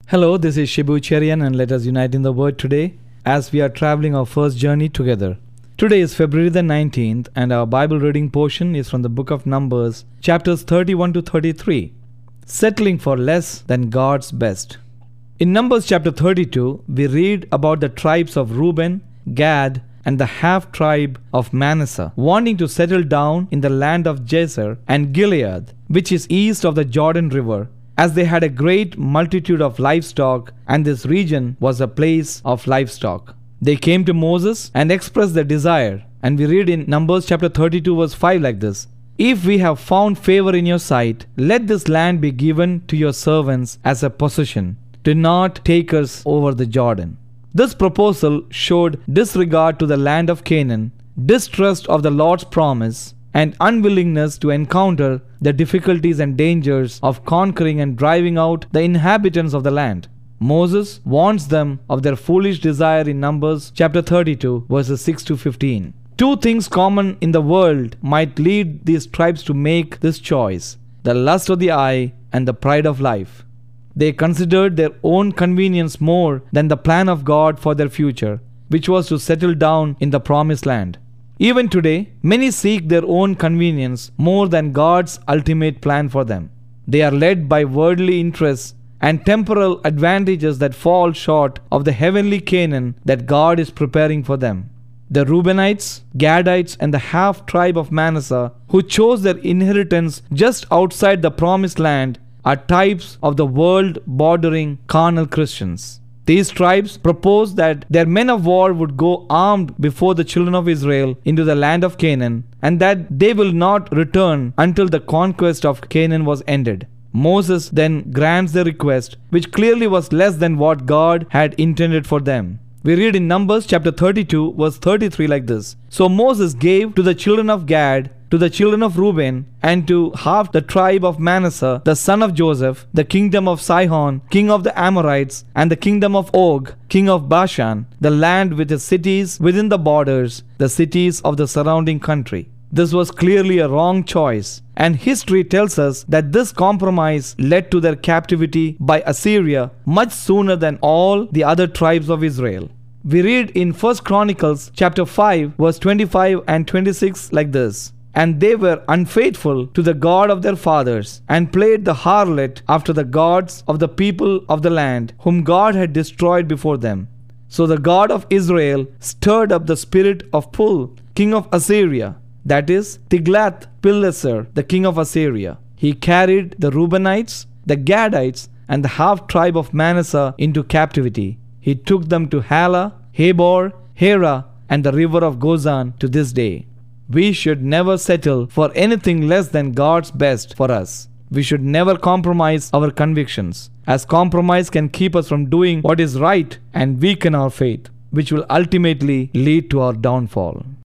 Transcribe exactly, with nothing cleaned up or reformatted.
Hello, this is Shibu Cherian, and let us unite in the Word today as we are traveling our first journey together. Today is February the nineteenth, and our Bible reading portion is from the book of Numbers, chapters thirty-one to thirty-three. Settling for less than God's best. In Numbers chapter thirty-two, we read about the tribes of Reuben, Gad, and the half-tribe of Manasseh wanting to settle down in the land of Jazer and Gilead, which is east of the Jordan River, as they had a great multitude of livestock, and this region was a place of livestock. They came to Moses and expressed their desire, and we read in Numbers chapter thirty-two verse five like this: "If we have found favor in your sight, let this land be given to your servants as a possession. Do not take us over the Jordan." This proposal showed disregard to the land of Canaan, distrust of the Lord's promise, and unwillingness to encounter the difficulties and dangers of conquering and driving out the inhabitants of the land. Moses warns them of their foolish desire in Numbers chapter thirty-two verses six to fifteen. Two things common in the world might lead these tribes to make this choice: the lust of the eye and the pride of life. They considered their own convenience more than the plan of God for their future, which was to settle down in the promised land. Even today, many seek their own convenience more than God's ultimate plan for them. They are led by worldly interests and temporal advantages that fall short of the heavenly Canaan that God is preparing for them. The Reubenites, Gadites, and the half-tribe of Manasseh, who chose their inheritance just outside the promised land, are types of the world bordering carnal Christians. These tribes proposed that their men of war would go armed before the children of Israel into the land of Canaan, and that they will not return until the conquest of Canaan was ended. Moses then grants their request, which clearly was less than what God had intended for them. We read in Numbers chapter thirty-two verse thirty-three like this: "So Moses gave to the children of Gad, to the children of Reuben, and to half the tribe of Manasseh, the son of Joseph, the kingdom of Sihon, king of the Amorites, and the kingdom of Og, king of Bashan, the land with its cities within the borders, the cities of the surrounding country." This was clearly a wrong choice, and history tells us that this compromise led to their captivity by Assyria much sooner than all the other tribes of Israel. We read in First Chronicles chapter five verse twenty-five and twenty-six like this: "And they were unfaithful to the God of their fathers, and played the harlot after the gods of the people of the land, whom God had destroyed before them. So the God of Israel stirred up the spirit of Pul, king of Assyria," that is, Tiglath-Pileser, the king of Assyria. "He carried the Reubenites, the Gadites, and the half-tribe of Manasseh into captivity. He took them to Hala, Habor, Hera, and the river of Gozan to this day." We should never settle for anything less than God's best for us. We should never compromise our convictions, as compromise can keep us from doing what is right and weaken our faith, which will ultimately lead to our downfall.